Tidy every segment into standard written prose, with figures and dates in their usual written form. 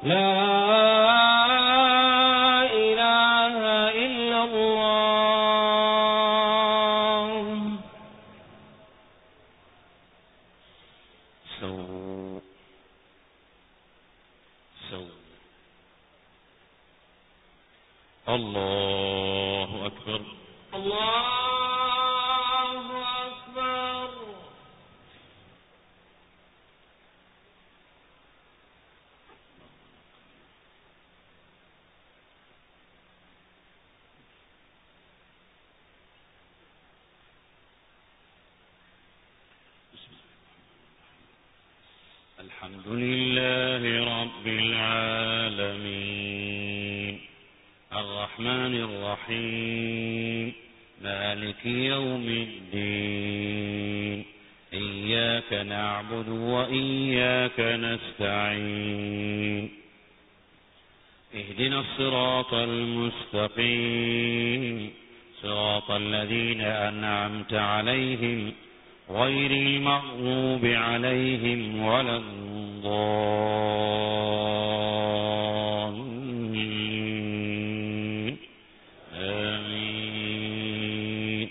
لا إله إلا الله. سووا الله أكبر. الله أكبر. الحمد لله رب العالمين الرحمن الرحيم مالك يوم الدين إياك نعبد وإياك نستعين اهدنا الصراط المستقيم صراط الذين أنعمت عليهم غير المغضوب عليهم ولا الضالين آمين.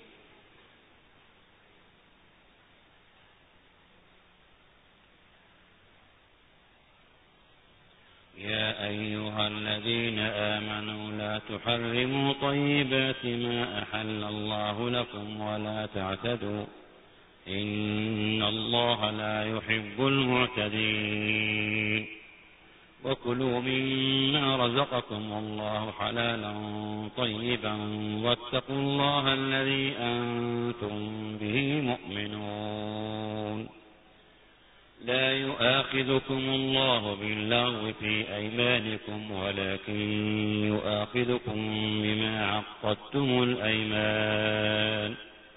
يا أيها الذين آمنوا لا تحرموا طيبات ما أحل الله لكم ولا تعتدوا إن الله لا يحب المعتدين وكلوا مما رزقكم الله حلالا طيبا واتقوا الله الذي أنتم به مؤمنون. لا يؤاخذكم الله باللغو في أيمانكم ولكن يؤاخذكم بما عقدتم الأيمان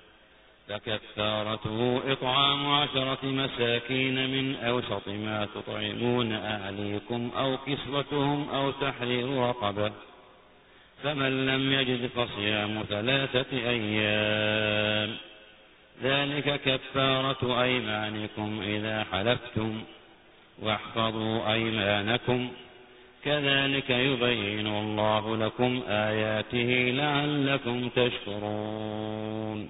فكفارته إطعام 10 مساكين من أوسط ما تطعمون أهليكم أو كسوتهم أو تحرير رقبة فمن لم يجد فصيام 3 أيام ذلك كفارة أيمانكم إذا حلفتم واحفظوا أيمانكم كذلك يبين الله لكم آياته لعلكم تشكرون.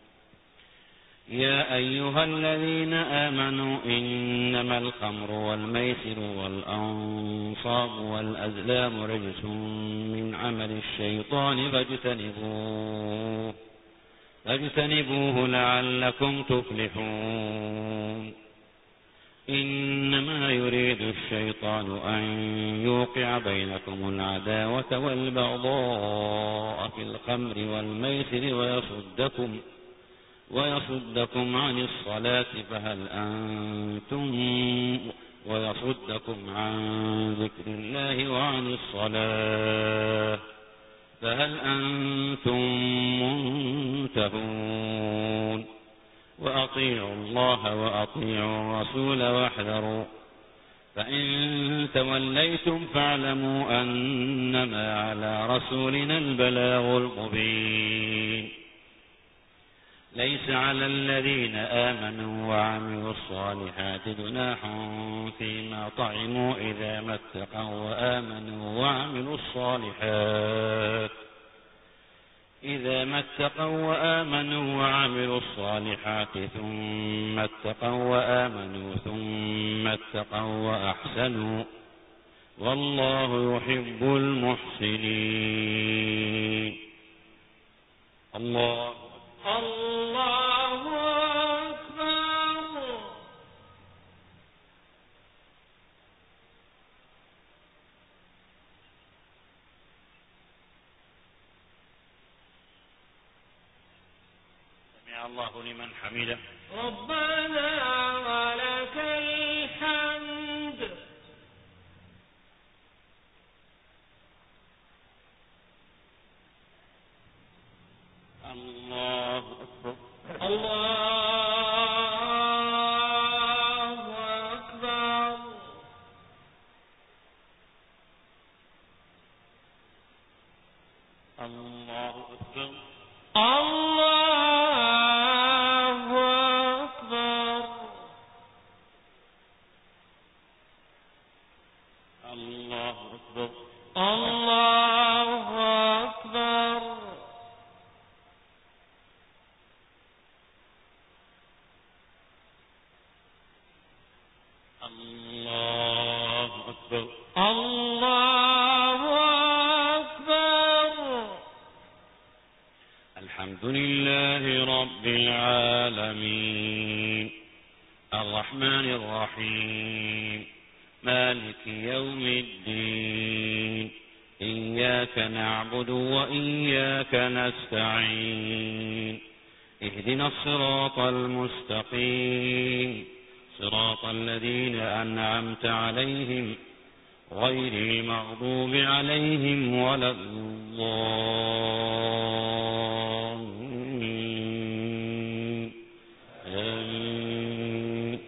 يا أيها الذين آمنوا إنما الخمر والميسر والأنصاب والأزلام رجس من عمل الشيطان فاجتنبوه لعلكم تفلحون. إنما يريد الشيطان أن يوقع بينكم العداوة والبغضاء في الخمر والميسر ويصدكم عن الصلاة ويصدكم عن ذكر الله وعن الصلاة فهل أنتم منتهون. وأطيعوا الله وأطيعوا الرسول واحذروا فإن توليتم فاعلموا أنما على رسولنا البلاغ المبين. ليس على الذين آمنوا وعملوا الصالحات جناح فيما طعموا إذا ما اتقوا وآمنوا وعملوا الصالحات ثم اتقوا وآمنوا ثم اتقوا وأحسنوا والله يحب المحسنين. الله أكبر. سمع الله لمن حمده ربنا ولك الحمد. الله أكبر. الله أكبر. الله أكبر. الله أكبر. الله أكبر. الله أكبر. الله أكبر. الله أكبر. الحمد لله رب العالمين الرحمن الرحيم مالك يوم الدين إياك نعبد وإياك نستعين اهدنا الصراط المستقيم صراط الذين أنعمت عليهم غير المغضوب عليهم ولا الضالين آمين.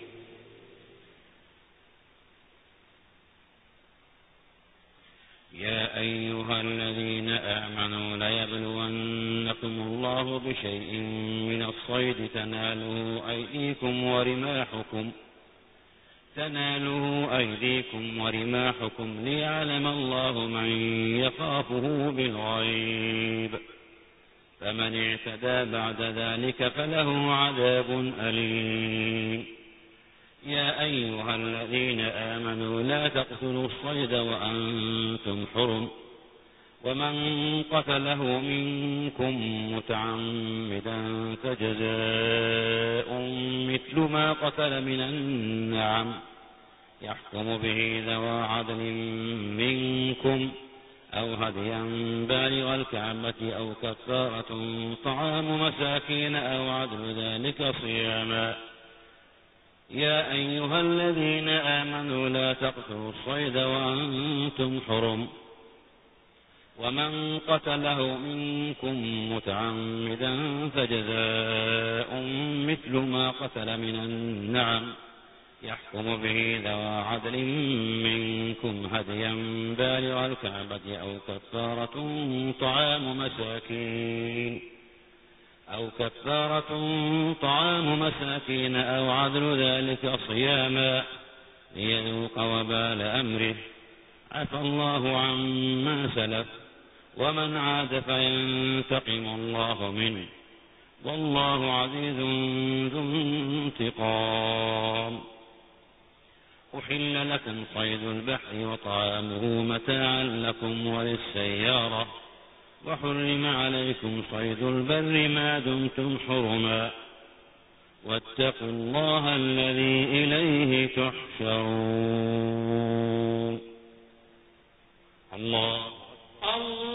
يا أيها الذين آمنوا ليبلونكم الله بشيء من الصيد تناله أيديكم ورماحكم ليعلم الله من يخافه بالغيب فمن اعتدى بعد ذلك فله عذاب أليم. يا أيها الذين آمنوا لا تقتلوا الصيد وأنتم حرم ومن قتله منكم متعمدا فجزاء مثل ما قتل من النعم يحكم به ذوى عدل منكم أو هديا بالغ الكعبة أو كفارة طعام مساكين أو عدل ذلك صياما. يا أيها الذين آمنوا لا تقتلوا الصيد وأنتم حرم ومن قتله منكم متعمدا فجزاء مثل ما قتل من النعم يحكم به ذوى عدل منكم هديا بالغ الكعبة أو كفارة طعام مساكين أو عدل ذلك صياما ليذوق وبال أمره عفى الله عما سلف ومن عاد فينتقم الله منه والله عزيز ذو انتقام. أحل لكم صيد البحر وطعامه متاعا لكم وللسيارة وحرم عليكم صيد البر ما دمتم حرما واتقوا الله الذي إليه تحشرون. الله